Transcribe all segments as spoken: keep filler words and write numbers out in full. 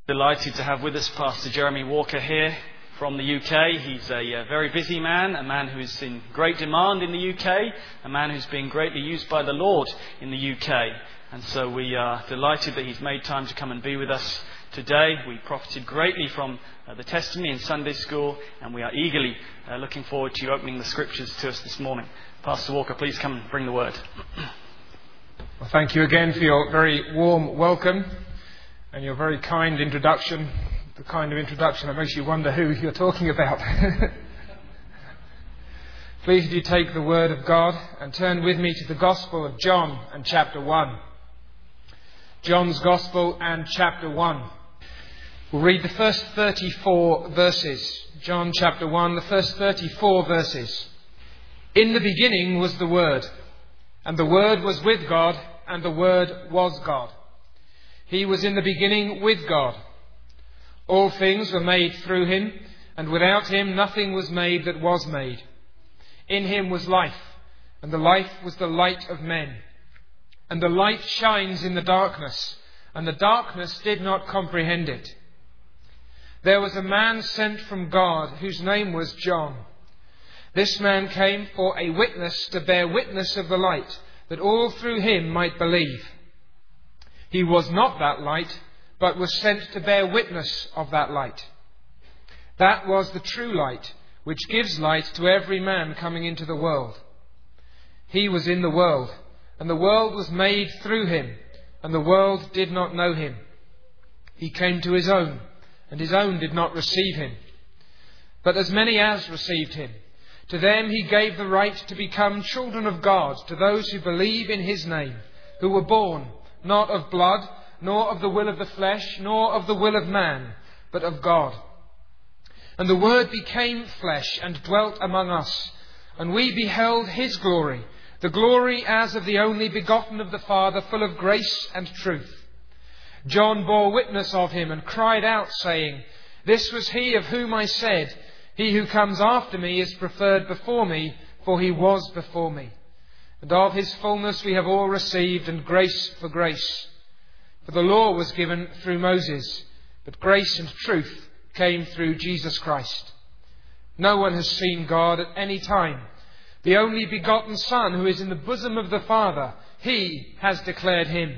Delighted to have with us Pastor Jeremy Walker here from the U K. He's a uh, very busy man, a man who's in great demand in the U K, a man who's been greatly used by the Lord in the U K. And so we are delighted that he's made time to come and be with us today. We profited greatly from uh, the testimony in Sunday school, and we are eagerly uh, looking forward to you opening the scriptures to us this morning. Pastor Walker, please come and bring the word. Well, thank you again for your very warm welcome and your very kind introduction, the kind of introduction that makes you wonder who you're talking about. Please do take the word of God and turn with me to the Gospel of John and chapter one. John's Gospel and chapter one. We'll read the first thirty-four verses. John chapter one, the first thirty-four verses. In the beginning was the Word, and the Word was with God, and the Word was God. He was in the beginning with God. All things were made through him, and without him nothing was made that was made. In him was life, and the life was the light of men. And the light shines in the darkness, and the darkness did not comprehend it. There was a man sent from God, whose name was John. This man came for a witness, to bear witness of the light, that all through him might believe. He was not that light, but was sent to bear witness of that light. That was the true light, which gives light to every man coming into the world. He was in the world, and the world was made through him, and the world did not know him. He came to his own, and his own did not receive him. But as many as received him, to them he gave the right to become children of God, to those who believe in his name, who were born not of blood, nor of the will of the flesh, nor of the will of man, but of God. And the Word became flesh and dwelt among us, and we beheld his glory, the glory as of the only begotten of the Father, full of grace and truth. John bore witness of him and cried out, saying, This was he of whom I said, He who comes after me is preferred before me, for he was before me. And of his fullness we have all received, and grace for grace. For the law was given through Moses, but grace and truth came through Jesus Christ. No one has seen God at any time. The only begotten Son, who is in the bosom of the Father, he has declared him.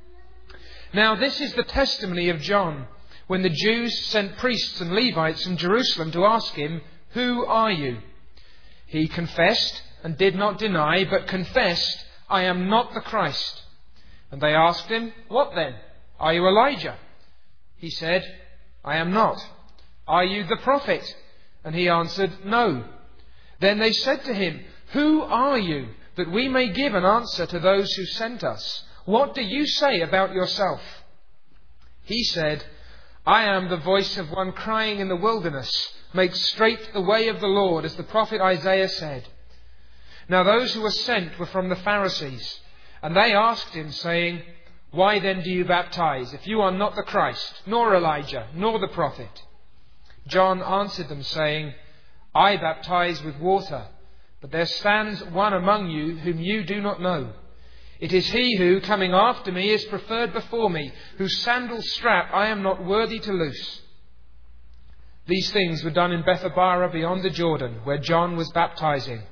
Now this is the testimony of John, when the Jews sent priests and Levites from Jerusalem to ask him, Who are you? He confessed and did not deny, but confessed, I am not the Christ. And they asked him, What then? Are you Elijah? He said, I am not. Are you the prophet? And he answered, No. Then they said to him, Who are you, that we may give an answer to those who sent us? What do you say about yourself? He said, I am the voice of one crying in the wilderness, Make straight the way of the Lord, as the prophet Isaiah said. Now those who were sent were from the Pharisees, and they asked him, saying, Why then do you baptize, if you are not the Christ, nor Elijah, nor the prophet? John answered them, saying, I baptize with water, but there stands one among you whom you do not know. It is he who, coming after me, is preferred before me, whose sandal strap I am not worthy to loose. These things were done in Bethabara beyond the Jordan, where John was baptizing.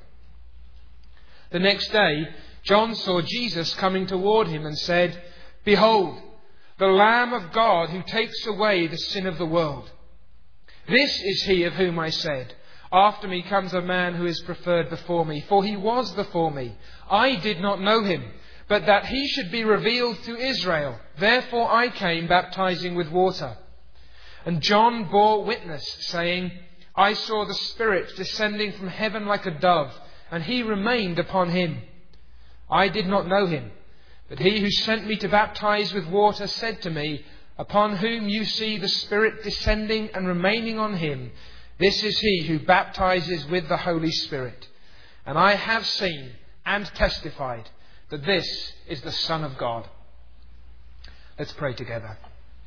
The next day, John saw Jesus coming toward him and said, Behold, the Lamb of God who takes away the sin of the world. This is he of whom I said, After me comes a man who is preferred before me, for he was before me. I did not know him, but that he should be revealed to Israel. Therefore I came baptizing with water. And John bore witness, saying, I saw the Spirit descending from heaven like a dove, and he remained upon him. I did not know him, but he who sent me to baptize with water said to me, Upon whom you see the Spirit descending and remaining on him, this is he who baptizes with the Holy Spirit. And I have seen and testified that this is the Son of God. Let's pray together.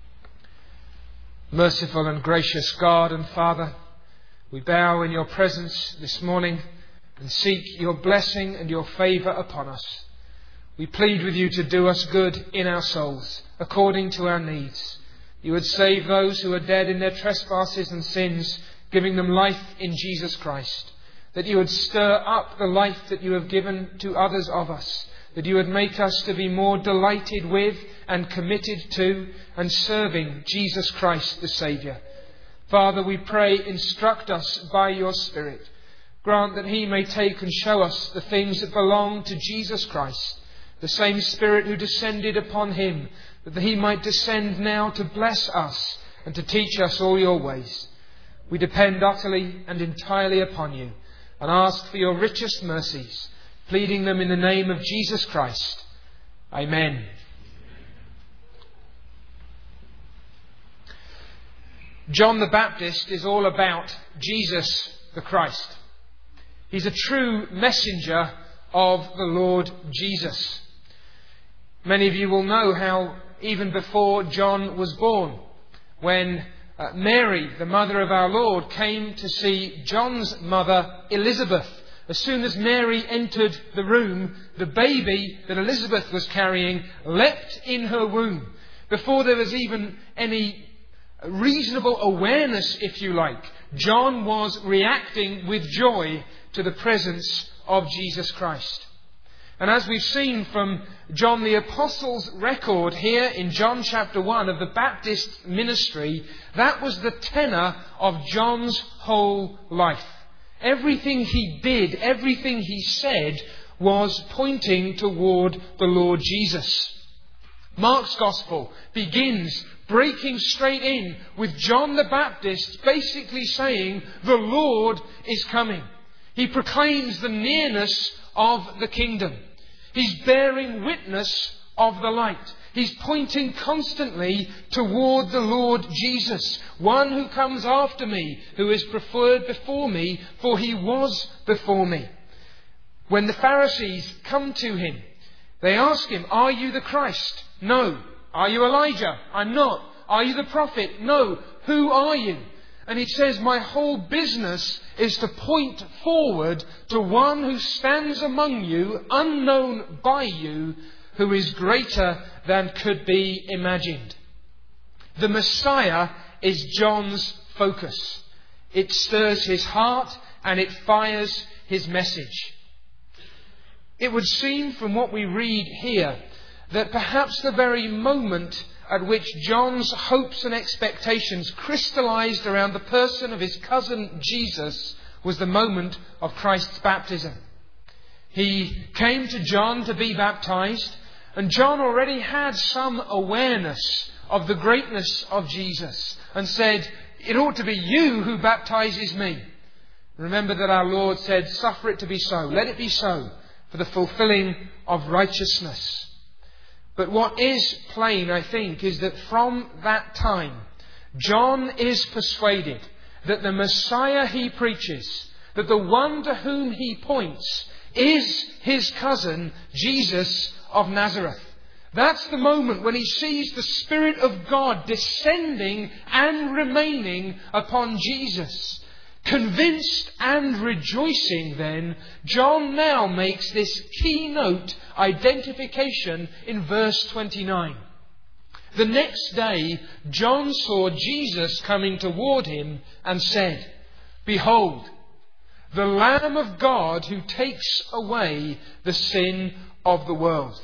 Merciful and gracious God and Father, we bow in your presence this morning and seek your blessing and your favour upon us. We plead with you to do us good in our souls, according to our needs. You would save those who are dead in their trespasses and sins, giving them life in Jesus Christ. That you would stir up the life that you have given to others of us. That you would make us to be more delighted with and committed to and serving Jesus Christ the Saviour. Father, we pray, instruct us by your Spirit. Grant that He may take and show us the things that belong to Jesus Christ, the same Spirit who descended upon Him, that He might descend now to bless us and to teach us all your ways. We depend utterly and entirely upon you and ask for your richest mercies, pleading them in the name of Jesus Christ. Amen. John the Baptist is all about Jesus the Christ. He's a true messenger of the Lord Jesus. Many of you will know how even before John was born, when uh, Mary, the mother of our Lord, came to see John's mother, Elizabeth. As soon as Mary entered the room, the baby that Elizabeth was carrying leapt in her womb. Before there was even any reasonable awareness, if you like, John was reacting with joy to the presence of Jesus Christ. And as we've seen from John the Apostle's record here in John chapter one of the Baptist ministry, that was the tenor of John's whole life. Everything he did, everything he said was pointing toward the Lord Jesus. Mark's Gospel begins breaking straight in with John the Baptist basically saying, the Lord is coming. He proclaims the nearness of the kingdom. He's bearing witness of the light. He's pointing constantly toward the Lord Jesus, one who comes after me, who is preferred before me, for he was before me. When the Pharisees come to him, they ask him, are you the Christ? No. Are you Elijah? I'm not. Are you the prophet? No. Who are you? And he says, my whole business is to point forward to one who stands among you, unknown by you, who is greater than could be imagined. The Messiah is John's focus. It stirs his heart and it fires his message. It would seem from what we read here that perhaps the very moment at which John's hopes and expectations crystallized around the person of his cousin Jesus was the moment of Christ's baptism. He came to John to be baptized, and John already had some awareness of the greatness of Jesus and said, it ought to be you who baptizes me. Remember that our Lord said, suffer it to be so, let it be so, for the fulfilling of righteousness. But what is plain, I think, is that from that time, John is persuaded that the Messiah he preaches, that the one to whom he points, is his cousin, Jesus of Nazareth. That's the moment when he sees the Spirit of God descending and remaining upon Jesus. Convinced and rejoicing then, John now makes this keynote identification in verse twenty-nine. The next day, John saw Jesus coming toward him and said, behold, the Lamb of God who takes away the sin of the world.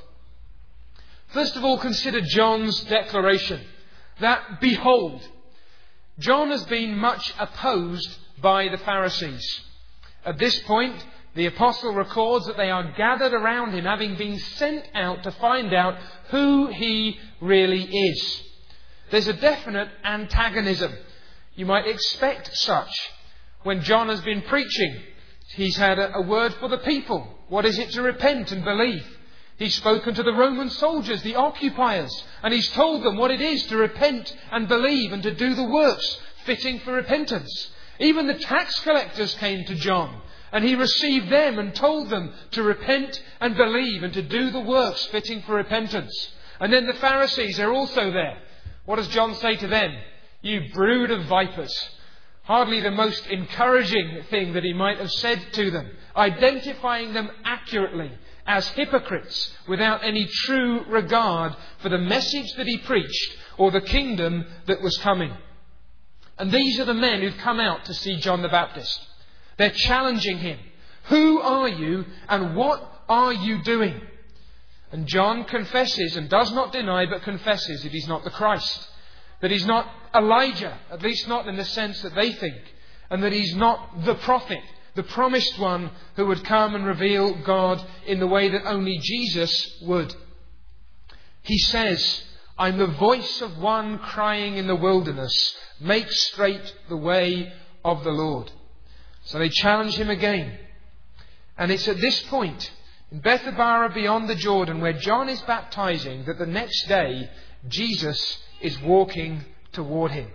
First of all, consider John's declaration that, behold, John has been much opposed by the Pharisees. At this point, the apostle records that they are gathered around him, having been sent out to find out who he really is. There's a definite antagonism. You might expect such. When John has been preaching, he's had a, a word for the people. What is it to repent and believe? He's spoken to the Roman soldiers, the occupiers, and he's told them what it is to repent and believe and to do the works fitting for repentance. Even the tax collectors came to John, and he received them and told them to repent and believe and to do the works fitting for repentance. And then the Pharisees are also there. What does John say to them? You brood of vipers. Hardly the most encouraging thing that he might have said to them, identifying them accurately as hypocrites without any true regard for the message that he preached, or the kingdom that was coming. And these are the men who've come out to see John the Baptist. They're challenging him. Who are you and what are you doing? And John confesses, and does not deny, but confesses that he's not the Christ. That he's not Elijah, at least not in the sense that they think. And that he's not the prophet, the promised one who would come and reveal God in the way that only Jesus would. He says, I'm the voice of one crying in the wilderness, make straight the way of the Lord. So they challenge him again. And it's at this point, in Bethabara beyond the Jordan, where John is baptizing, that the next day Jesus is walking toward him.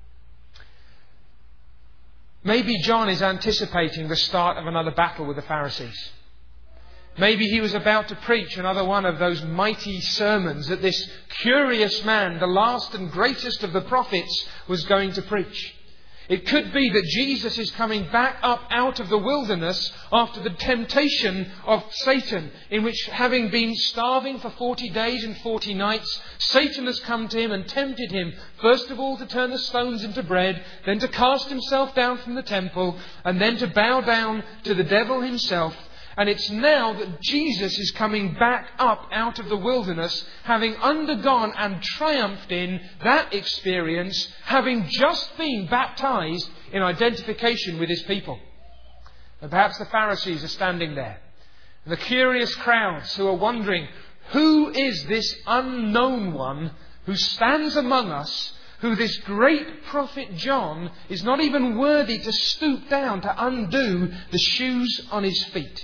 Maybe John is anticipating the start of another battle with the Pharisees. Maybe he was about to preach another one of those mighty sermons that this curious man, the last and greatest of the prophets, was going to preach. It could be that Jesus is coming back up out of the wilderness after the temptation of Satan, in which, having been starving for forty days and forty nights, Satan has come to him and tempted him, first of all to turn the stones into bread, then to cast himself down from the temple, and then to bow down to the devil himself. And it's now that Jesus is coming back up out of the wilderness, having undergone and triumphed in that experience, having just been baptized in identification with his people. And perhaps the Pharisees are standing there. And the curious crowds who are wondering, who is this unknown one who stands among us, who this great prophet John is not even worthy to stoop down to undo the shoes on his feet?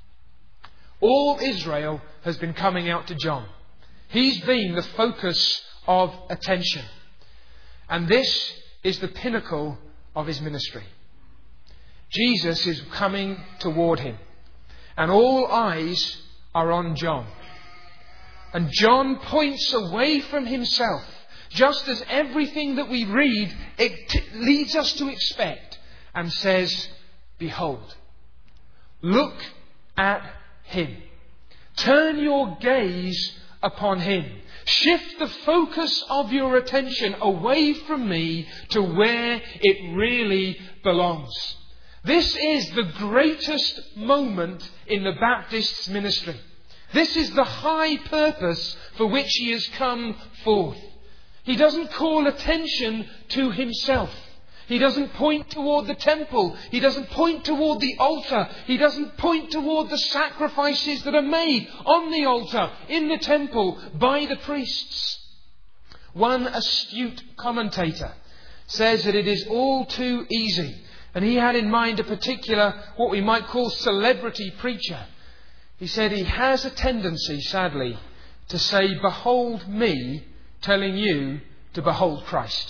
All Israel has been coming out to John. He's been the focus of attention. And this is the pinnacle of his ministry. Jesus is coming toward him. And all eyes are on John. And John points away from himself, just as everything that we read it t- leads us to expect, and says, behold, look at him. Turn your gaze upon him. Shift the focus of your attention away from me to where it really belongs. This is the greatest moment in the Baptist's ministry. This is the high purpose for which he has come forth. He doesn't call attention to himself. He doesn't point toward the temple. He doesn't point toward the altar. He doesn't point toward the sacrifices that are made on the altar, in the temple, by the priests. One astute commentator says that it is all too easy. And he had in mind a particular, what we might call celebrity preacher. He said he has a tendency, sadly, to say, behold me, telling you to behold Christ.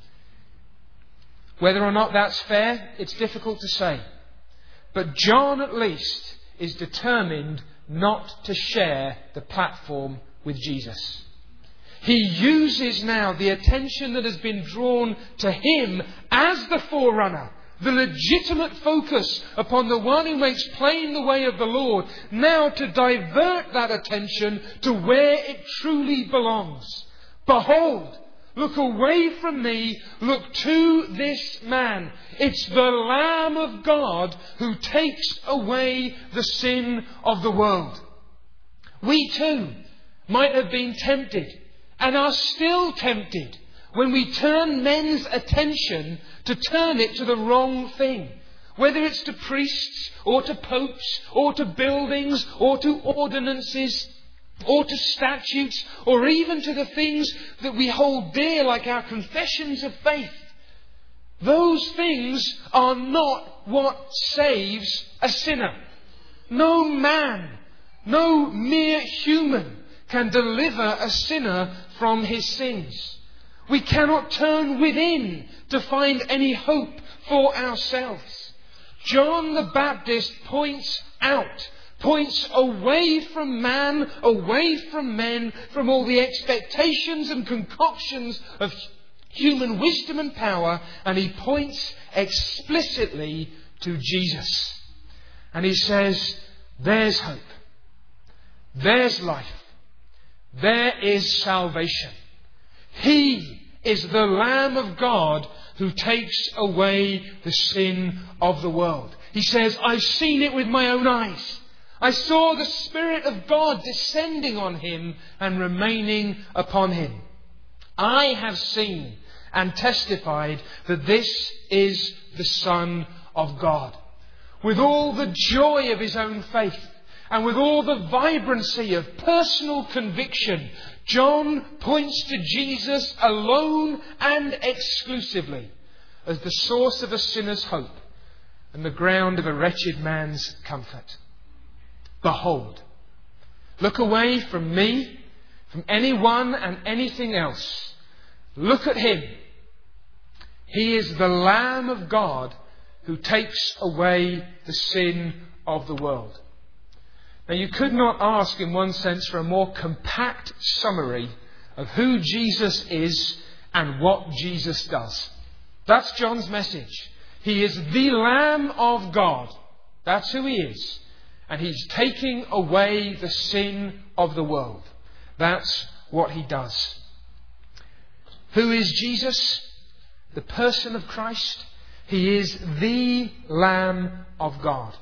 Whether or not that's fair, it's difficult to say. But John, at least, is determined not to share the platform with Jesus. He uses now the attention that has been drawn to him as the forerunner, the legitimate focus upon the one who makes plain the way of the Lord, now to divert that attention to where it truly belongs. Behold, look away from me, look to this man. It's the Lamb of God who takes away the sin of the world. We too might have been tempted, and are still tempted, when we turn men's attention to turn it to the wrong thing. Whether it's to priests, or to popes, or to buildings, or to ordinances, or to statutes, or even to the things that we hold dear, like our confessions of faith. Those things are not what saves a sinner. No man, no mere human can deliver a sinner from his sins. We cannot turn within to find any hope for ourselves. John the Baptist points out, points away from man, away from men, from all the expectations and concoctions of human wisdom and power, and he points explicitly to Jesus. And he says, there's hope. There's life. There is salvation. He is the Lamb of God who takes away the sin of the world. He says, I've seen it with my own eyes. I saw the Spirit of God descending on him and remaining upon him. I have seen and testified that this is the Son of God. With all the joy of his own faith and with all the vibrancy of personal conviction, John points to Jesus alone and exclusively as the source of a sinner's hope and the ground of a wretched man's comfort. Behold, look away from me, from anyone and anything else. Look at him. He is the Lamb of God who takes away the sin of the world. Now, you could not ask, in one sense, for a more compact summary of who Jesus is and what Jesus does. That's John's message. He is the Lamb of God. That's who he is. And he's taking away the sin of the world. That's what he does. Who is Jesus? The person of Christ. He is the Lamb of God.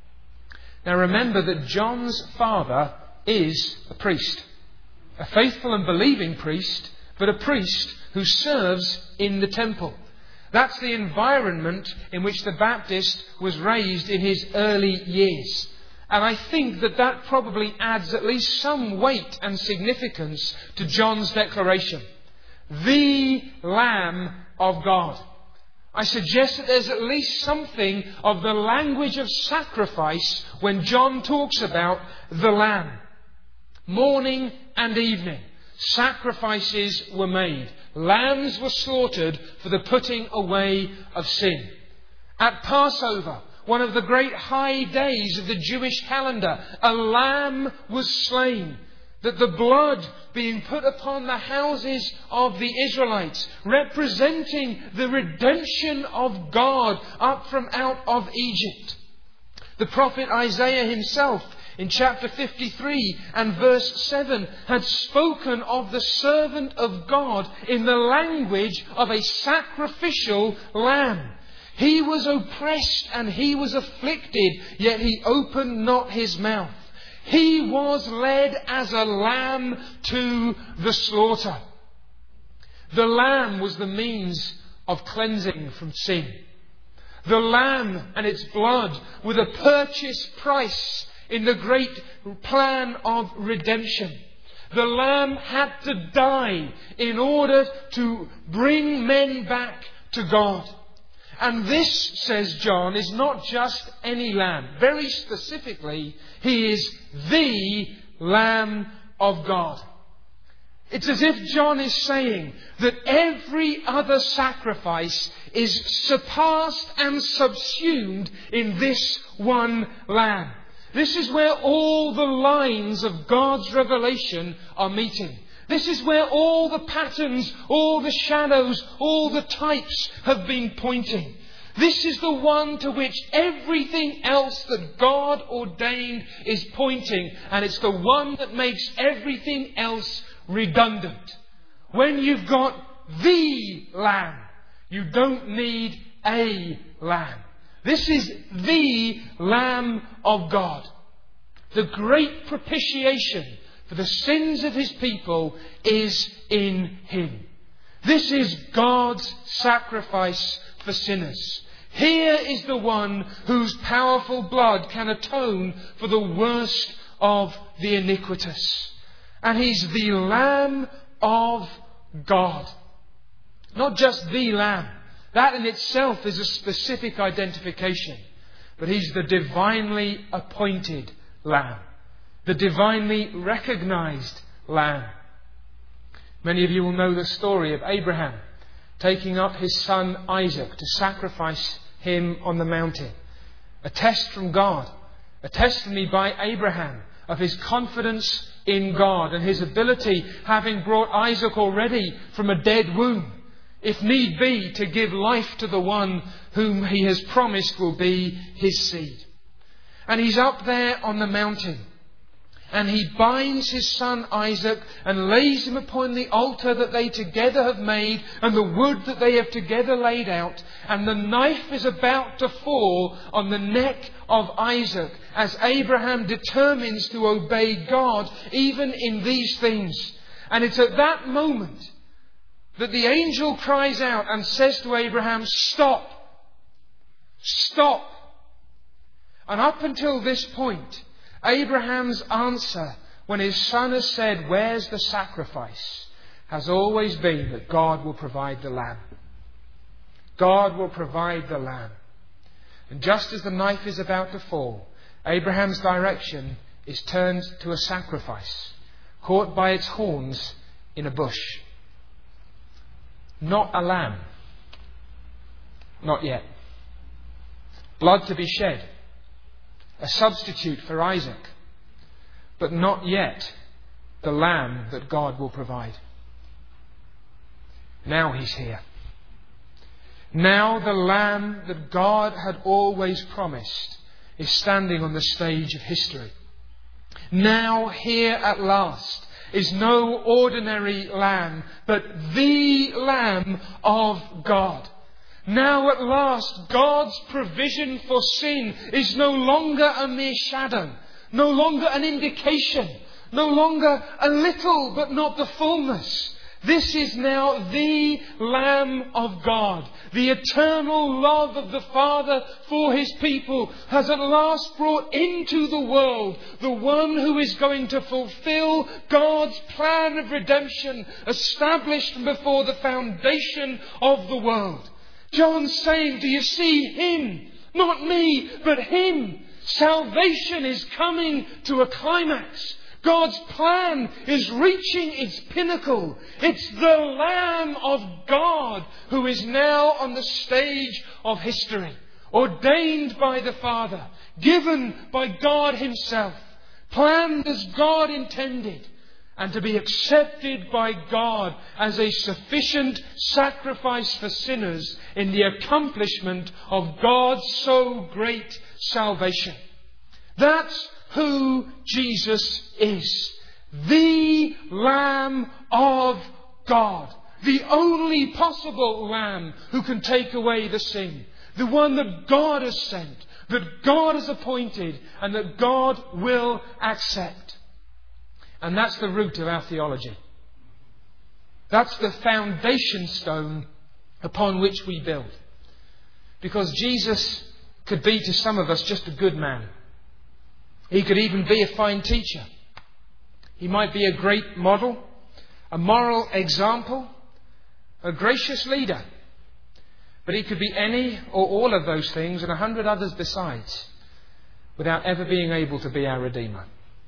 Now remember that John's father is a priest. A faithful and believing priest, but a priest who serves in the temple. That's the environment in which the Baptist was raised in his early years. And I think that that probably adds at least some weight and significance to John's declaration. The Lamb of God. I suggest that there's at least something of the language of sacrifice when John talks about the Lamb. Morning and evening, sacrifices were made. Lambs were slaughtered for the putting away of sin. At Passover, one of the great high days of the Jewish calendar, a lamb was slain, that the blood being put upon the houses of the Israelites, representing the redemption of God up from out of Egypt. The prophet Isaiah himself, in chapter fifty-three and verse seven, had spoken of the servant of God in the language of a sacrificial lamb. He was oppressed and he was afflicted, yet he opened not his mouth. He was led as a lamb to the slaughter. The lamb was the means of cleansing from sin. The lamb and its blood were the purchase price in the great plan of redemption. The lamb had to die in order to bring men back to God. And this, says John, is not just any lamb. Very specifically, he is the Lamb of God. It's as if John is saying that every other sacrifice is surpassed and subsumed in this one lamb. This is where all the lines of God's revelation are meeting. This is where all the patterns, all the shadows, all the types have been pointing. This is the one to which everything else that God ordained is pointing. And it's the one that makes everything else redundant. When you've got the Lamb, you don't need a lamb. This is the Lamb of God. The great propitiation for the sins of his people is in him. This is God's sacrifice for sinners. Here is the one whose powerful blood can atone for the worst of the iniquitous. And he's the Lamb of God. Not just the Lamb. That in itself is a specific identification. But he's the divinely appointed Lamb. The divinely recognized Lamb. Many of you will know the story of Abraham taking up his son Isaac to sacrifice him on the mountain. A test from God. A testimony by Abraham of his confidence in God and his ability, having brought Isaac already from a dead womb, if need be, to give life to the one whom he has promised will be his seed. And he's up there on the mountain. and he binds his son Isaac and lays him upon the altar that they together have made and the wood that they have together laid out. And the knife is about to fall on the neck of Isaac as Abraham determines to obey God even in these things. And it's at that moment that the angel cries out and says to Abraham, "Stop! Stop!" And up until this point, Abraham's answer when his son has said, "Where's the sacrifice?" has always been that God will provide the lamb. God will provide the lamb. And just as the knife is about to fall, Abraham's direction is turned to a sacrifice, caught by its horns in a bush. Not a lamb. Not yet. Blood to be shed. A substitute for Isaac. But not yet the lamb that God will provide. Now he's here. Now the lamb that God had always promised is standing on the stage of history. Now here at last is no ordinary lamb, but the Lamb of God. Now at last, God's provision for sin is no longer a mere shadow, no longer an indication, no longer a little but not the fullness. This is now the Lamb of God. The eternal love of the Father for His people has at last brought into the world the one who is going to fulfill God's plan of redemption established before the foundation of the world. John's saying, do you see Him? Not me, but Him. Salvation is coming to a climax. God's plan is reaching its pinnacle. It's the Lamb of God who is now on the stage of history, ordained by the Father, given by God Himself, planned as God intended, and to be accepted by God as a sufficient sacrifice for sinners in the accomplishment of God's so great salvation. That's who Jesus is. The Lamb of God. The only possible Lamb who can take away the sin. The one that God has sent, that God has appointed, and that God will accept. And that's the root of our theology. That's the foundation stone upon which we build. Because Jesus could be to some of us just a good man. He could even be a fine teacher. He might be a great model, a moral example, a gracious leader. But he could be any or all of those things and a hundred others besides, without ever being able to be our Redeemer.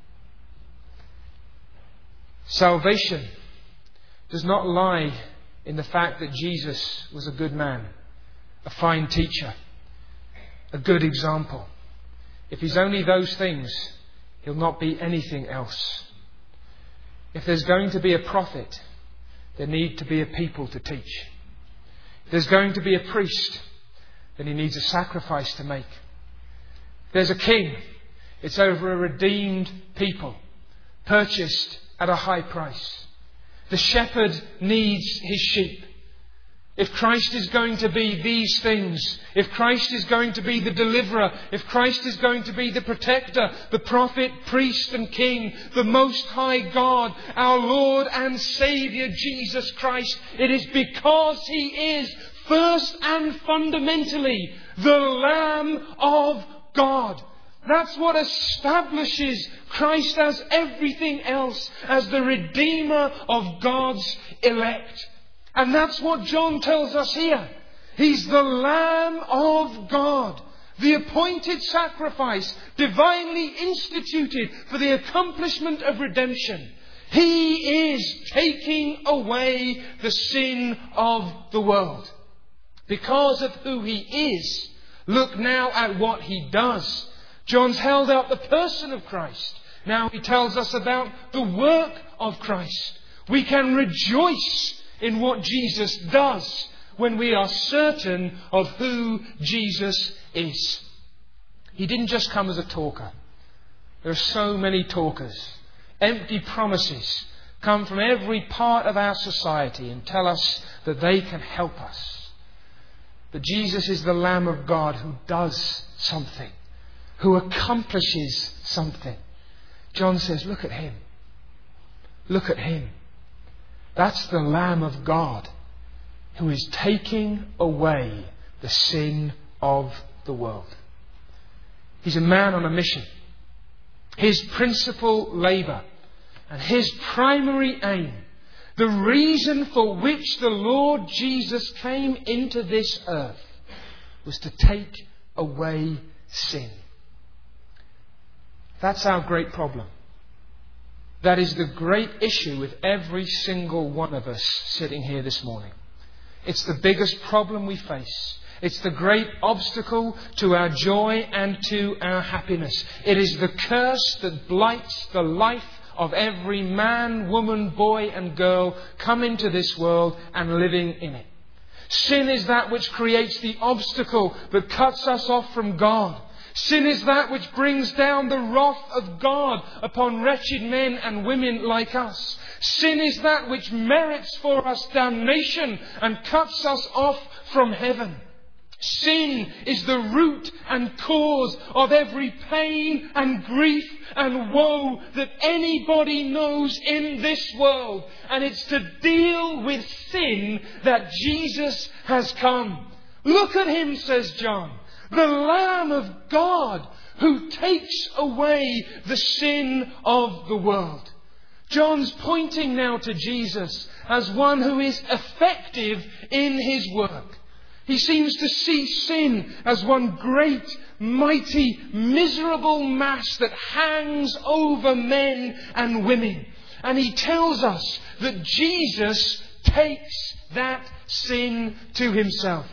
Salvation does not lie in the fact that Jesus was a good man, a fine teacher, a good example. If He's only those things, He'll not be anything else. If there's going to be a prophet, there need to be a people to teach. If there's going to be a priest, then He needs a sacrifice to make. If there's a king, it's over a redeemed people, purchased at a high price. The shepherd needs his sheep. If Christ is going to be these things, if Christ is going to be the deliverer, if Christ is going to be the protector, the prophet, priest and king, the Most High God, our Lord and Saviour Jesus Christ, it is because He is first and fundamentally the Lamb of God. That's what establishes Christ as everything else, as the Redeemer of God's elect. And that's what John tells us here. He's the Lamb of God, the appointed sacrifice, divinely instituted for the accomplishment of redemption. He is taking away the sin of the world. Because of who He is, look now at what He does. John's held out the person of Christ. Now he tells us about the work of Christ. We can rejoice in what Jesus does when we are certain of who Jesus is. He didn't just come as a talker, There are so many talkers. Empty promises come from every part of our society and tell us that they can help us. But Jesus is the Lamb of God who does something, who accomplishes something. John says, look at Him. Look at Him. That's the Lamb of God who is taking away the sin of the world. He's a man on a mission. His principal labour and His primary aim, the reason for which the Lord Jesus came into this earth, was to take away sin. That's our great problem. That is the great issue with every single one of us sitting here this morning. It's the biggest problem we face. It's the great obstacle to our joy and to our happiness. It is the curse that blights the life of every man, woman, boy and girl come into this world and living in it. Sin is that which creates the obstacle that cuts us off from God. Sin is that which brings down the wrath of God upon wretched men and women like us. Sin is that which merits for us damnation and cuts us off from heaven. Sin is the root and cause of every pain and grief and woe that anybody knows in this world. And it's to deal with sin that Jesus has come. Look at Him, says John. The Lamb of God who takes away the sin of the world. John's pointing now to Jesus as one who is effective in His work. He seems to see sin as one great, mighty, miserable mass that hangs over men and women. And he tells us that Jesus takes that sin to Himself.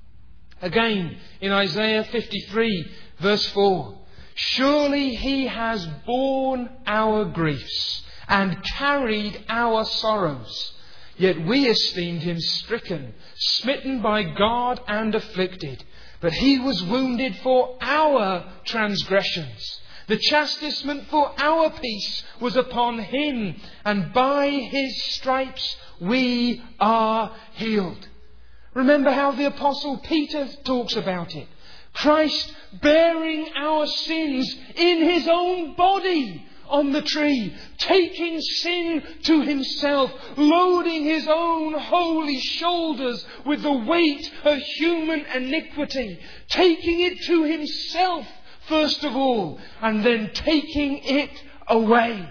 Again, in Isaiah fifty-three, verse four, surely He has borne our griefs and carried our sorrows. Yet we esteemed Him stricken, smitten by God and afflicted. But He was wounded for our transgressions. The chastisement for our peace was upon Him, and by His stripes we are healed. Remember how the Apostle Peter talks about it. Christ bearing our sins in His own body on the tree, taking sin to Himself, loading His own holy shoulders with the weight of human iniquity, taking it to Himself first of all, and then taking it away.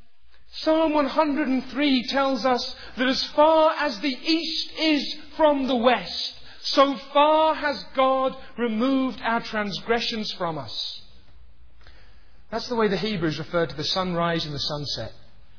Psalm one hundred three tells us that as far as the east is from the west, so far has God removed our transgressions from us. That's the way the Hebrews refer to the sunrise and the sunset.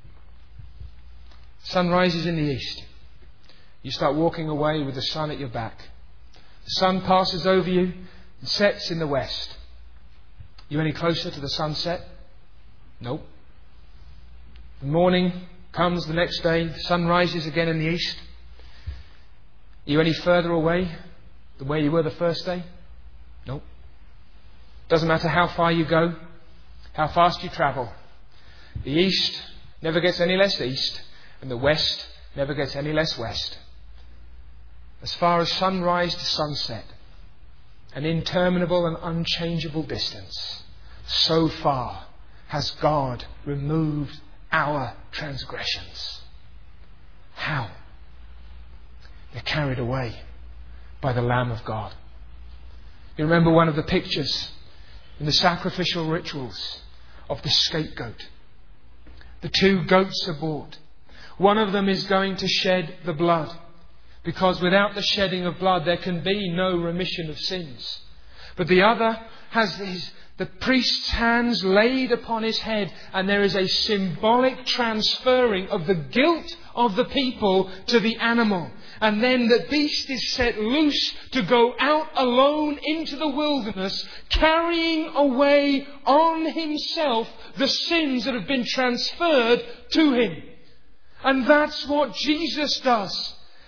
Sunrise is in the east. You start walking away with the sun at your back. The sun passes over you and sets in the west. You any closer to the sunset? Nope. The morning comes the next day, the sun rises again in the east. Are you any further away than where you were the first day? Nope. Doesn't matter how far you go, how fast you travel. The east never gets any less east, and the west never gets any less west. As far as sunrise to sunset, an interminable and unchangeable distance, so far has God removed our transgressions. How? They're carried away by the Lamb of God. You remember one of the pictures in the sacrificial rituals of the scapegoat. The two goats are brought. One of them is going to shed the blood, because without the shedding of blood there can be no remission of sins. But the other has his, the priest's hands laid upon his head, and there is a symbolic transferring of the guilt of the people to the animal. And then the beast is set loose to go out alone into the wilderness, carrying away on himself the sins that have been transferred to him. And that's what Jesus does.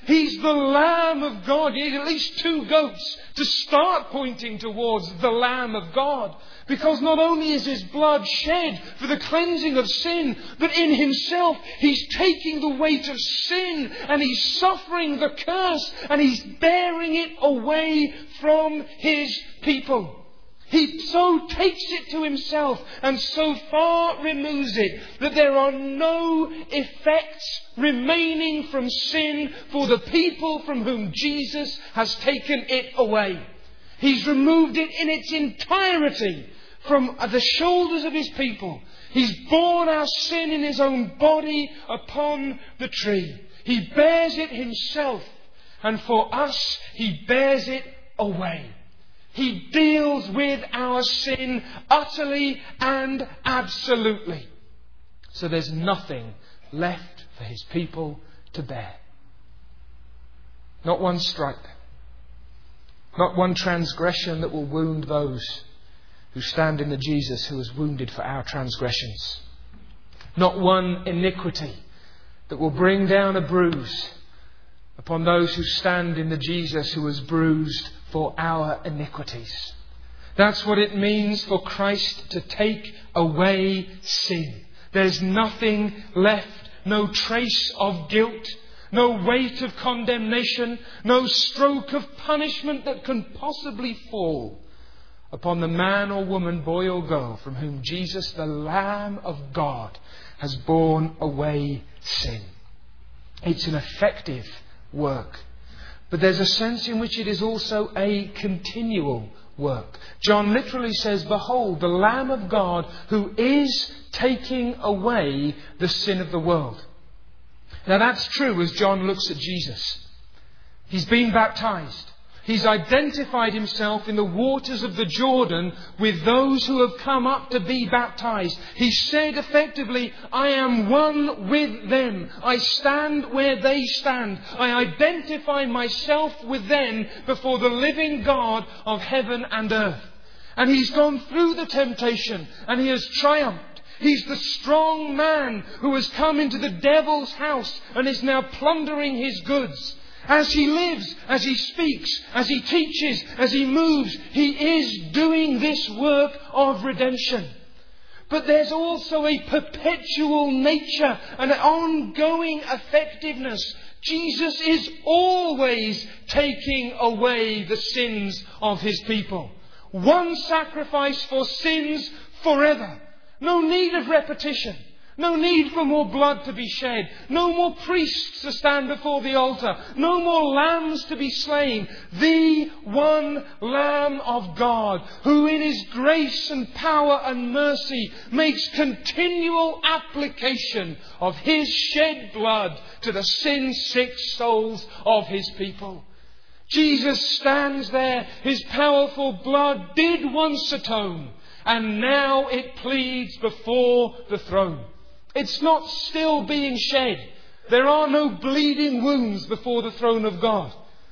He's the Lamb of God. You need at least two goats to start pointing towards the Lamb of God. Because not only is His blood shed for the cleansing of sin, but in Himself He's taking the weight of sin and He's suffering the curse and He's bearing it away from His people. He so takes it to Himself and so far removes it that there are no effects remaining from sin for the people from whom Jesus has taken it away. He's removed it in its entirety from the shoulders of His people. He's borne our sin in His own body upon the tree. He bears it Himself, and for us He bears it away. He deals with our sin utterly and absolutely. So there's nothing left for His people to bear. Not one stripe. Not one transgression that will wound those who stand in the Jesus who was wounded for our transgressions. Not one iniquity that will bring down a bruise upon those who stand in the Jesus who was bruised for our iniquities. That's what it means for Christ to take away sin. There's nothing left, no trace of guilt, no weight of condemnation, no stroke of punishment that can possibly fall upon the man or woman, boy or girl, from whom Jesus, the Lamb of God, has borne away sin. It's an effective work. But there's a sense in which it is also a continual work. John literally says, "Behold, the Lamb of God who is taking away the sin of the world." Now that's true as John looks at Jesus. He's been baptized. He's identified himself in the waters of the Jordan with those who have come up to be baptized. He said effectively, "I am one with them. I stand where they stand. I identify myself with them before the living God of heaven and earth." And He's gone through the temptation and He has triumphed. He's the strong man who has come into the devil's house and is now plundering his goods. As He lives, as He speaks, as He teaches, as He moves, He is doing this work of redemption. But there's also a perpetual nature, an ongoing effectiveness. Jesus is always taking away the sins of His people. One sacrifice for sins forever. No need of repetition. No need for more blood to be shed. No more priests to stand before the altar. No more lambs to be slain. The one Lamb of God, who in His grace and power and mercy makes continual application of His shed blood to the sin-sick souls of His people. Jesus stands there. His powerful blood did once atone, and now it pleads before the throne. It's not still being shed. There are no bleeding wounds before the throne of God.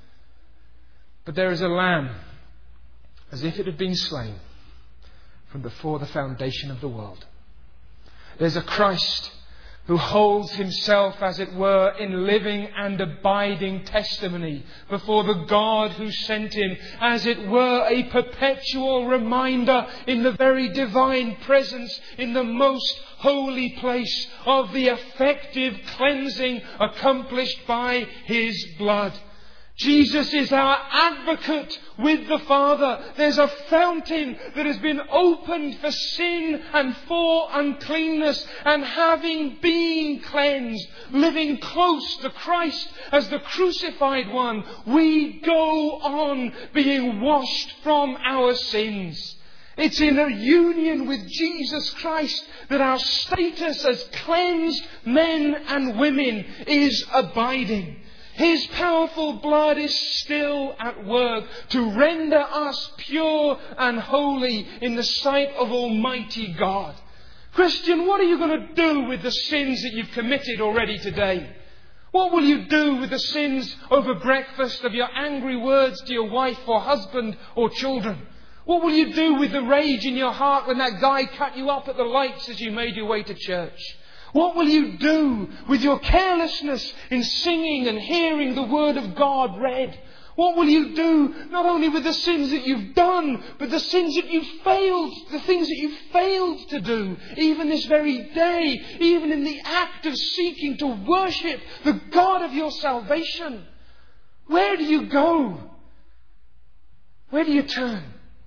But there is a lamb, as if it had been slain from before the foundation of the world. There's a Christ who holds Himself, as it were, in living and abiding testimony before the God who sent Him, as it were, a perpetual reminder in the very divine presence, in the most holy place, of the effective cleansing accomplished by His blood. Jesus is our advocate with the Father. There's a fountain that has been opened for sin and for uncleanness. And having been cleansed, living close to Christ as the crucified one, we go on being washed from our sins. It's in a union with Jesus Christ that our status as cleansed men and women is abiding. His powerful blood is still at work to render us pure and holy in the sight of Almighty God. Christian, what are you going to do with the sins that you've committed already today? What will you do with the sins over breakfast of your angry words to your wife or husband or children? What will you do with the rage in your heart when that guy cut you up at the lights as you made your way to church? What will you do with your carelessness in singing and hearing the Word of God read? What will you do not only with the sins that you've done, but the sins that you've failed, the things that you've failed to do, even this very day, even in the act of seeking to worship the God of your salvation? Where do you go? Where do you turn?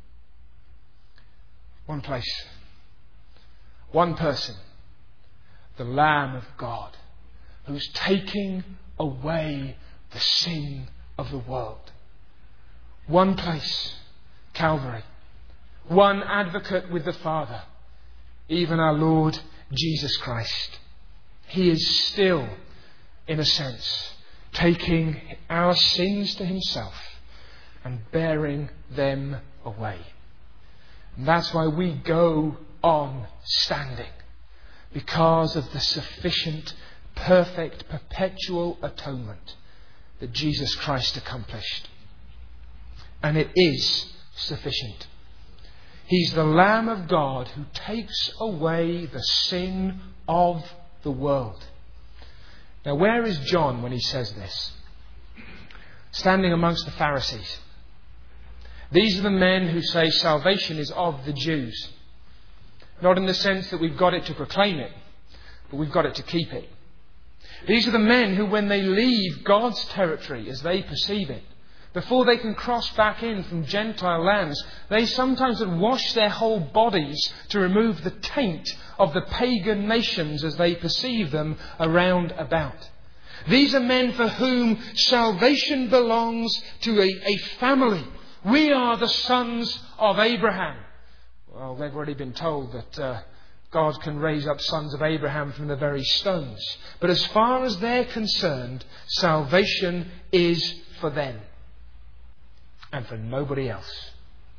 One place. One person. The Lamb of God, who's taking away the sin of the world. One place, Calvary. One advocate with the Father, even our Lord Jesus Christ. He is still, in a sense, taking our sins to himself and bearing them away. And that's why we go on standing, because of the sufficient, perfect, perpetual atonement that Jesus Christ accomplished. And it is sufficient. He's the Lamb of God who takes away the sin of the world. Now, where is John when he says this? Standing amongst the Pharisees. These are the men who say salvation is of the Jews. Not in the sense that we've got it to proclaim it, but we've got it to keep it. These are the men who, when they leave God's territory as they perceive it, before they can cross back in from Gentile lands, they sometimes would wash their whole bodies to remove the taint of the pagan nations as they perceive them around about. These are men for whom salvation belongs to a, a family. We are the sons of Abraham. Well, they've already been told that uh, God can raise up sons of Abraham from the very stones. But as far as they're concerned, salvation is for them and for nobody else.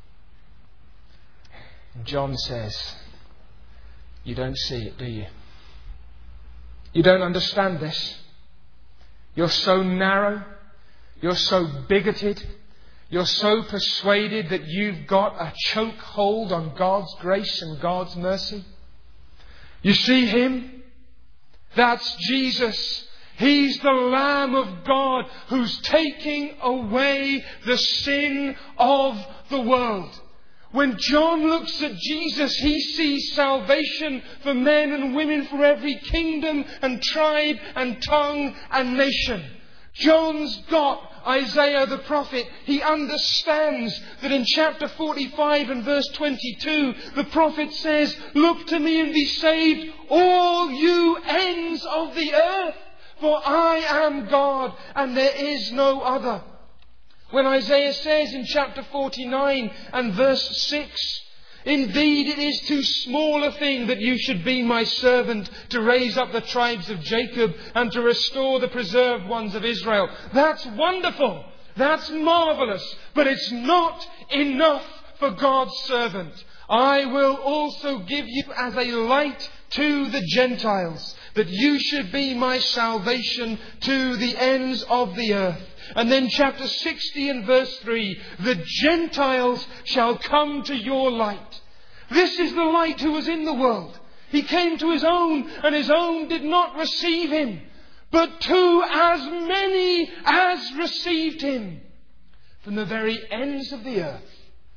John says, you don't see it, do you? You don't understand this. You're so narrow. You're so bigoted. You're so persuaded that you've got a chokehold on God's grace and God's mercy. You see him? That's Jesus. He's the Lamb of God who's taking away the sin of the world. When John looks at Jesus, he sees salvation for men and women, for every kingdom and tribe and tongue and nation. John's got Isaiah the prophet. He understands that in chapter forty-five and verse twenty-two, the prophet says, "Look to me and be saved, all you ends of the earth, for I am God and there is no other." When Isaiah says in chapter forty-nine and verse six, "Indeed, it is too small a thing that you should be my servant to raise up the tribes of Jacob and to restore the preserved ones of Israel." That's wonderful. That's marvelous. But it's not enough for God's servant. "I will also give you as a light to the Gentiles, that you should be my salvation to the ends of the earth." And then chapter sixty and verse three, "The Gentiles shall come to your light." This is the light who was in the world. He came to his own, and his own did not receive him. But to as many as received him, from the very ends of the earth,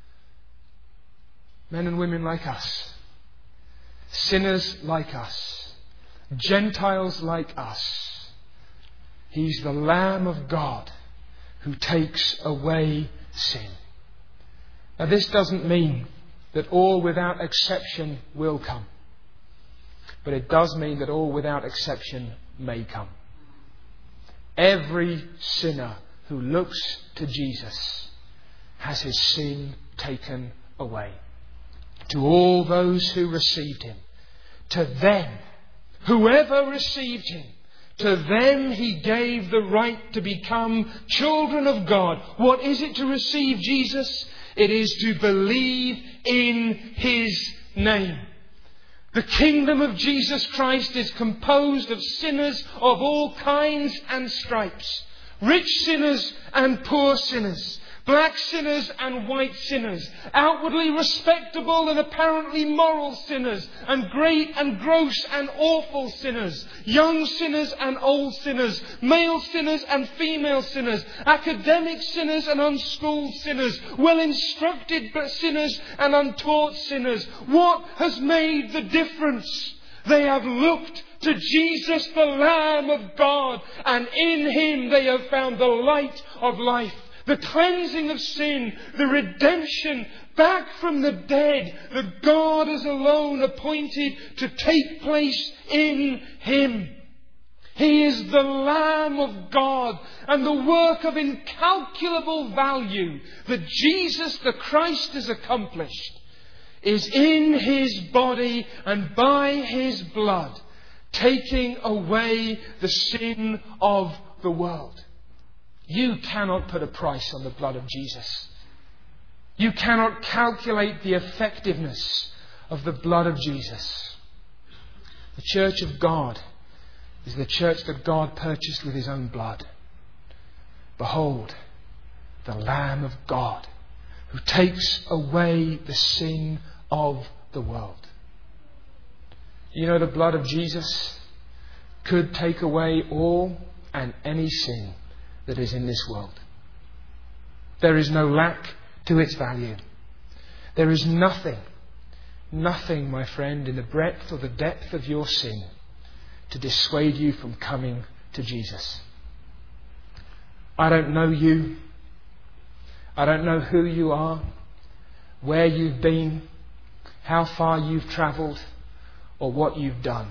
men and women like us, sinners like us, Gentiles like us, he's the Lamb of God who takes away sin. Now, this doesn't mean that all without exception will come. But it does mean that all without exception may come. Every sinner who looks to Jesus has his sin taken away. To all those who received him, to them, whoever received him, to them he gave the right to become children of God. What is it to receive Jesus? It is to believe in his name. The kingdom of Jesus Christ is composed of sinners of all kinds and stripes. Rich sinners and poor sinners. Black sinners and white sinners, outwardly respectable and apparently moral sinners, and great and gross and awful sinners, young sinners and old sinners, male sinners and female sinners, academic sinners and unschooled sinners, well-instructed but sinners and untaught sinners. What has made the difference? They have looked to Jesus, the Lamb of God, and in Him they have found the light of life, the cleansing of sin, the redemption back from the dead that God has alone appointed to take place in Him. He is the Lamb of God, and the work of incalculable value that Jesus the Christ has accomplished is in His body and by His blood, taking away the sin of the world. You cannot put a price on the blood of Jesus. You cannot calculate the effectiveness of the blood of Jesus. The church of God is the church that God purchased with His own blood. Behold, the Lamb of God who takes away the sin of the world. You know, the blood of Jesus could take away all and any sin that is in this world. There is no lack to its value. There is nothing, nothing, my friend, in the breadth or the depth of your sin to dissuade you from coming to Jesus. I don't know you. I don't know who you are, where you've been, how far you've travelled, or what you've done.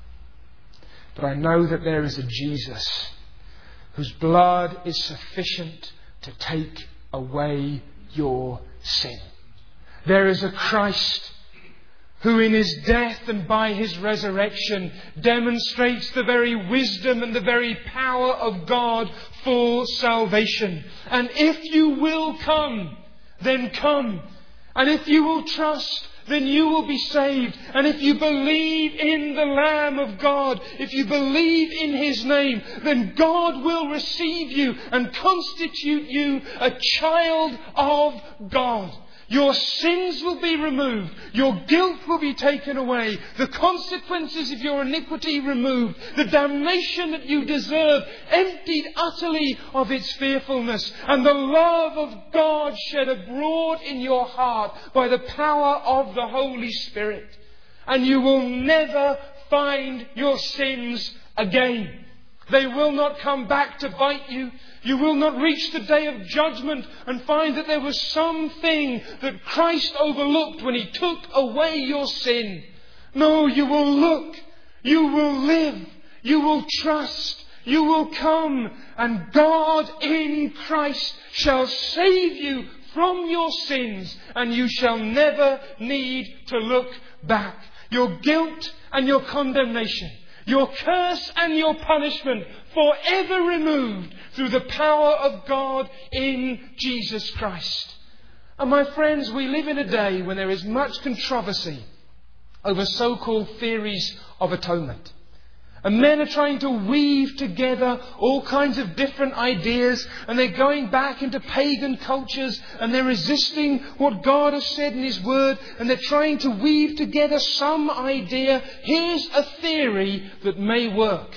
But I know that there is a Jesus whose blood is sufficient to take away your sin. There is a Christ who in His death and by His resurrection demonstrates the very wisdom and the very power of God for salvation. And if you will come, then come. And if you will trust, then you will be saved. And if you believe in the Lamb of God, if you believe in His name, then God will receive you and constitute you a child of God. Your sins will be removed. Your guilt will be taken away. The consequences of your iniquity removed. The damnation that you deserve emptied utterly of its fearfulness. And the love of God shed abroad in your heart by the power of the Holy Spirit. And you will never find your sins again. They will not come back to bite you. You will not reach the day of judgment and find that there was something that Christ overlooked when He took away your sin. No, you will look. You will live. You will trust. You will come. And God in Christ shall save you from your sins. And you shall never need to look back. Your guilt and your condemnation, your curse and your punishment, forever removed through the power of God in Jesus Christ. And my friends, we live in a day when there is much controversy over so-called theories of atonement. And men are trying to weave together all kinds of different ideas, and they're going back into pagan cultures, and they're resisting what God has said in His Word, and they're trying to weave together some idea. Here's a theory that may work.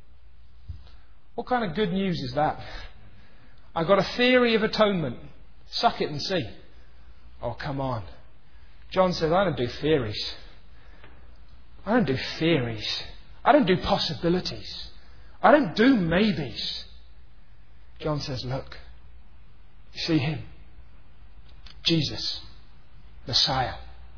What kind of good news is that? I've got a theory of atonement. Suck it and see. Oh, come on. John says, I don't do theories. I don't do theories. I don't do possibilities. I don't do maybes. John says, look, you see Him? Jesus, Messiah,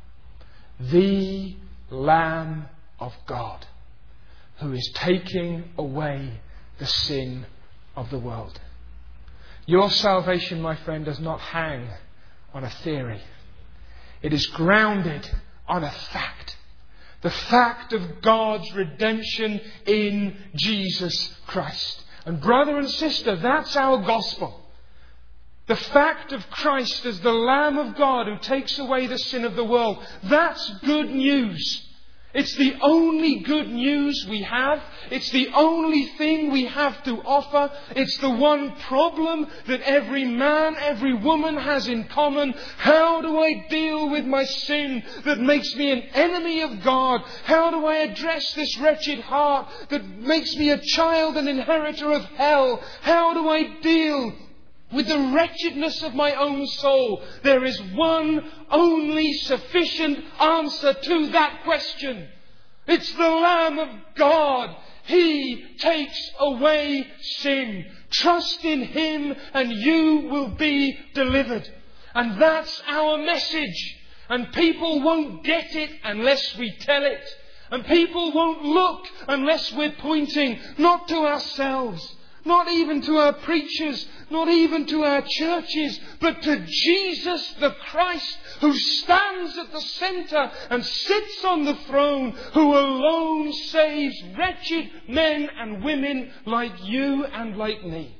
the Lamb of God, who is taking away the sin of the world. Your salvation, my friend, does not hang on a theory. It is grounded on a fact. The fact of God's redemption in Jesus Christ. And brother and sister, that's our gospel. The fact of Christ as the Lamb of God who takes away the sin of the world. That's good news. It's the only good news we have. It's the only thing we have to offer. It's the one problem that every man, every woman has in common. How do I deal with my sin that makes me an enemy of God? How do I address this wretched heart that makes me a child and inheritor of hell? How do I deal with the wretchedness of my own soul? There is one only sufficient answer to that question. It's the Lamb of God. He takes away sin. Trust in Him and you will be delivered. And that's our message. And people won't get it unless we tell it. And people won't look unless we're pointing not to ourselves, not even to our preachers, not even to our churches, but to Jesus the Christ, who stands at the centre and sits on the throne, who alone saves wretched men and women like you and like me.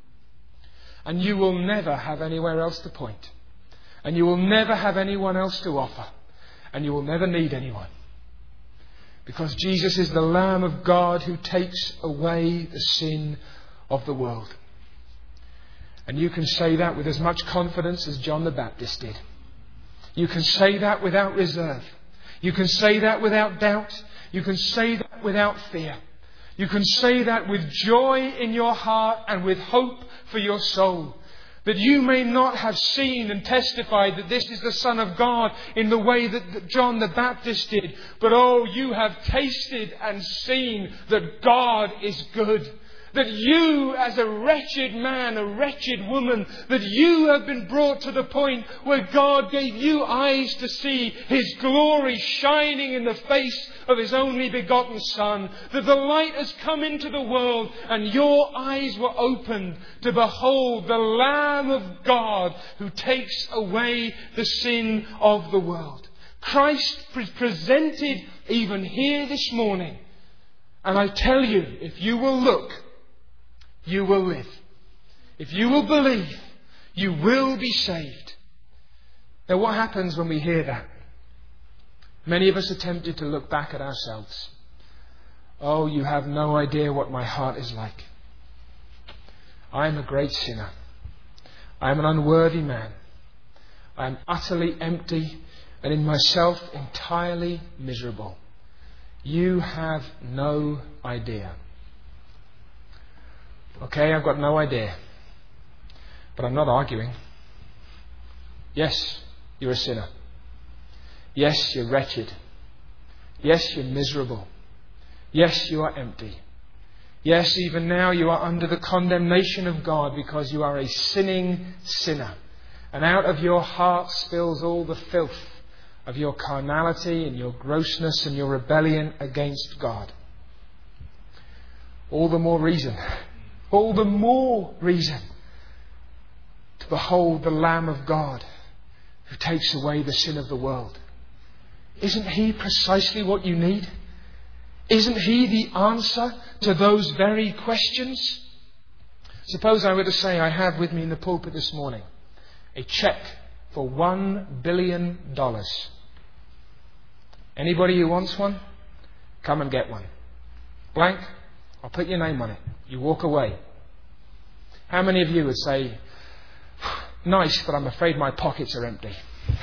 And you will never have anywhere else to point. And you will never have anyone else to offer. And you will never need anyone. Because Jesus is the Lamb of God who takes away the sin of the world. And you can say that with as much confidence as John the Baptist did. You can say that without reserve. You can say that without doubt. You can say that without fear. You can say that with joy in your heart and with hope for your soul. That you may not have seen and testified that this is the Son of God in the way that John the Baptist did. But oh, you have tasted and seen that God is good. That you, as a wretched man, a wretched woman, that you have been brought to the point where God gave you eyes to see His glory shining in the face of His only begotten Son. That the light has come into the world and your eyes were opened to behold the Lamb of God who takes away the sin of the world. Christ is presented even here this morning. And I tell you, if you will look, you will live. If you will believe, you will be saved. Now, what happens when we hear that? Many of us are tempted to look back at ourselves. Oh, you have no idea what my heart is like. I am a great sinner. I am an unworthy man. I am utterly empty and in myself entirely miserable. You have no idea. Okay, I've got no idea. But I'm not arguing. Yes, you're a sinner. Yes, you're wretched. Yes, you're miserable. Yes, you are empty. Yes, even now you are under the condemnation of God because you are a sinning sinner. And out of your heart spills all the filth of your carnality and your grossness and your rebellion against God. All the more reason, all the more reason to behold the Lamb of God who takes away the sin of the world. Isn't He precisely what you need? Isn't He the answer to those very questions? Suppose I were to say I have with me in the pulpit this morning a cheque for one billion dollars. Anybody who wants one, come and get one. Blank, I'll put your name on it. You walk away. How many of you would say, nice, but I'm afraid my pockets are empty?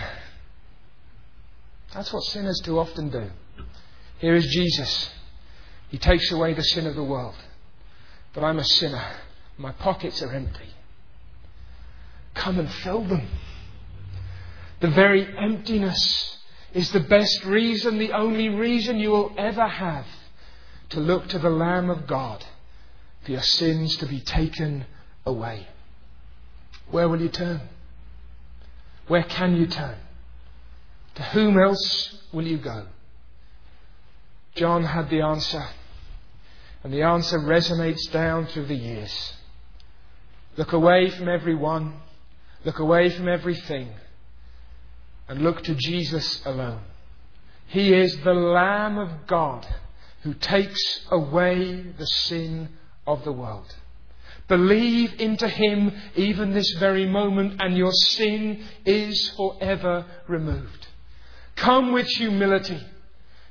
That's what sinners too often do. Here is Jesus. He takes away the sin of the world. But I'm a sinner. My pockets are empty. Come and fill them. The very emptiness is the best reason, the only reason you will ever have to look to the Lamb of God for your sins to be taken away. Where will you turn? Where can you turn? To whom else will you go? John had the answer, and the answer resonates down through the years. Look away from everyone, look away from everything, and look to Jesus alone. He is the Lamb of God who takes away the sin of the world. Believe into Him even this very moment, and your sin is forever removed. Come with humility.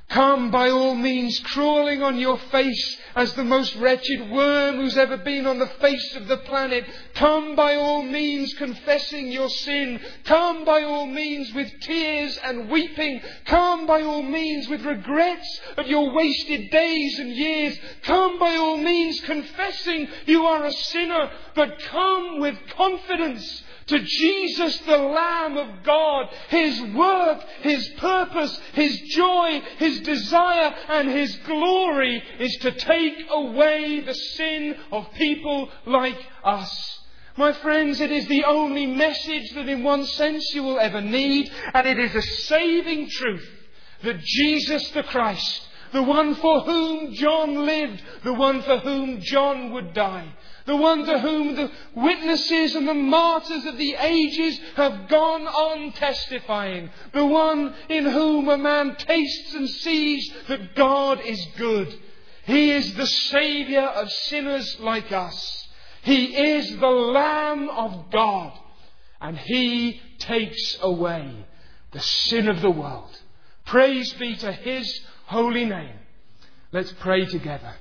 Come by all means crawling on your face as the most wretched worm who's ever been on the face of the planet. Come by all means confessing your sin. Come by all means with tears and weeping. Come by all means with regrets of your wasted days and years. Come by all means confessing you are a sinner. But come with confidence to Jesus, the Lamb of God. His work, His purpose, His joy, His desire and His glory is to take away the sin of people like us. My friends, it is the only message that in one sense you will ever need, and it is a saving truth that Jesus the Christ, the one for whom John lived, the one for whom John would die, the one to whom the witnesses and the martyrs of the ages have gone on testifying, the one in whom a man tastes and sees that God is good. He is the Saviour of sinners like us. He is the Lamb of God, and He takes away the sin of the world. Praise be to His holy name. Let's pray together.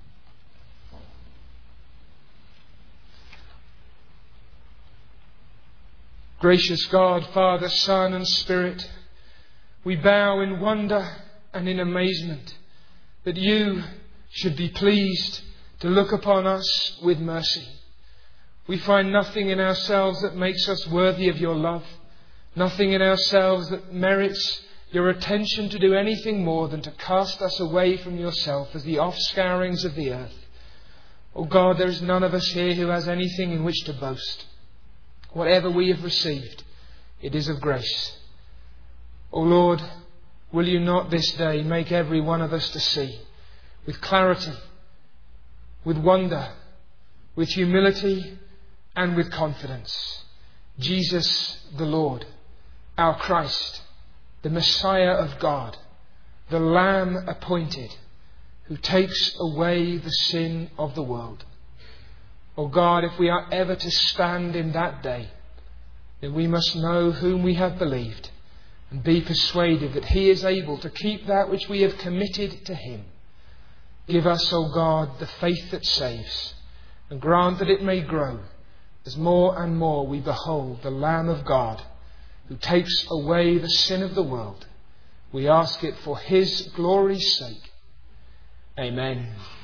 Gracious God, Father, Son and Spirit, we bow in wonder and in amazement that you should be pleased to look upon us with mercy. We find nothing in ourselves that makes us worthy of your love, nothing in ourselves that merits your attention to do anything more than to cast us away from yourself as the offscourings of the earth. Oh God, there is none of us here who has anything in which to boast. Whatever we have received, it is of grace. O Lord, will you not this day make every one of us to see with clarity, with wonder, with humility and with confidence, Jesus the Lord, our Christ, the Messiah of God, the Lamb appointed, who takes away the sin of the world. O God, if we are ever to stand in that day, then we must know whom we have believed and be persuaded that He is able to keep that which we have committed to Him. Give us, O God, the faith that saves, and grant that it may grow as more and more we behold the Lamb of God who takes away the sin of the world. We ask it for His glory's sake. Amen.